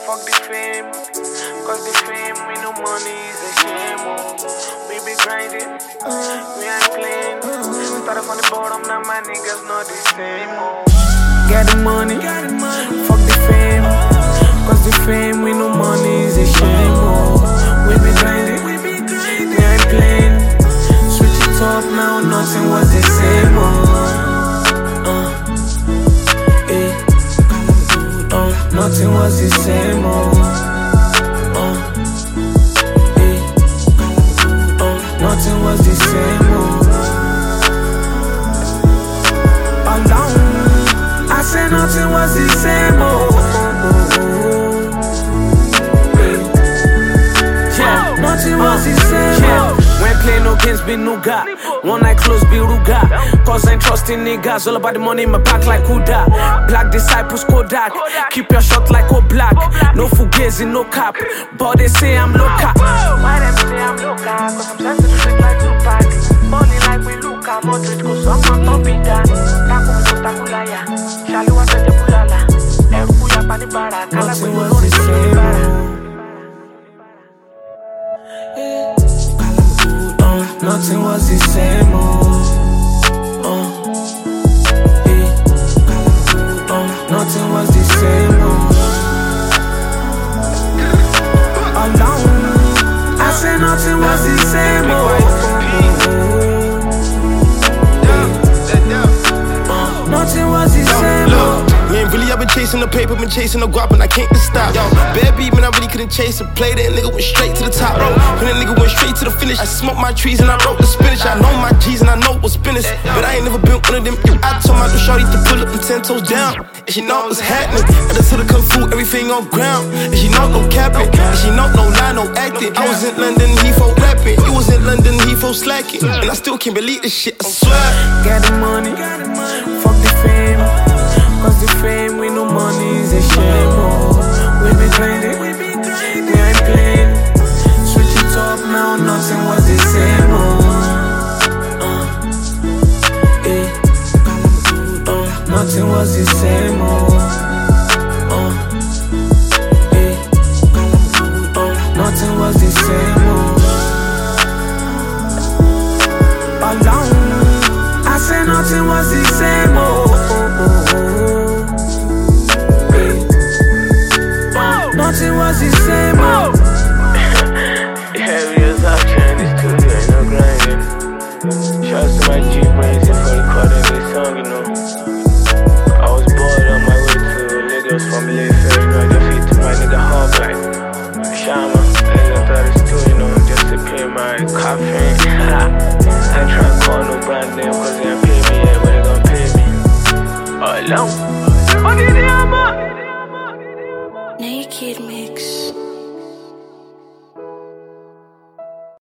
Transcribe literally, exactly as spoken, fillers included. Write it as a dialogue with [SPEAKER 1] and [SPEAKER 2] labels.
[SPEAKER 1] fuck the fame. Cause the fame, we no money is a shame, oh. We be grinding, we ain't playing. Started from the bottom, now my niggas not the same, oh. Get the money, fuck the fame. Cause the fame, we no money is a shame, oh. We be grinding, we ain't playing. Switch it up now, nothing was the same, oh. Uh, eh. uh, Nothing was the same, oh. Nothing was the same, oh. Alone, I said nothing was the same, oh. Yeah, nothing was the same, oh. We ain't playing no games, be nougat. One night close, be ruga. Cause I ain't trusting niggas. All about the money in my back like Huda. Black disciples, Kodak. Keep your shot like O Black. No fugazi, no cap. But they say I'm low cap. Why them say I'm low cap? Cause I'm sent to the street like Tupac. Money like we look at Madrid. Cause I'm not top it down. Taku so takulaya. Shaluwa se jebulala. Efuya panibara. Kala we no the same. Nothing was the same, oh. Uh, eh. uh, Nothing was the same, oh. Alone, I said nothing was the same, oh. Uh, Nothing was the same, oh.
[SPEAKER 2] Man, really, I've been chasing the paper, been chasing the guap, and I can't just stop. Yo, bad beat, man, I really couldn't chase it. Play that nigga went straight to the top, bro. When that nigga went straight to the finish, I smoked my trees and I broke the spinach. I know my G's and I know what's business, but I ain't never been one of them. I told my little shorty to pull up and ten toes down, and she know what's happening. I just told her kung fu, everything on ground, and she know no capping, and she know no lie, no acting. I was in London, Heathrow rapping. You was in London, Heathrow slacking, and I still can't believe this shit. I swear.
[SPEAKER 1] Got the money, fuck the fame. Cause the fame, we no money is a shame, oh. We be grinding, we ain't playing. Switch it up now, nothing was the same, oh. Uh, eh. uh, Nothing was the same, oh. Uh, eh. uh, Nothing was the same, oh. Alone, I said nothing was the same, oh. Nothing was the same, oh. Yeah, we was out here in the studio, you know, grinding. Shouts to my G-Brains for recording this song, you know. I was bored on my way to Lagos from Mayfair, you know, I defeat to my nigga Hub, like Shama, and I thought it's too, you know, just to pay my caffeine. I ain't trying to call no brand name, cause they ain't pay me yet, but they gon' pay me. Alone. What did you do, man?
[SPEAKER 3] Naked Mix.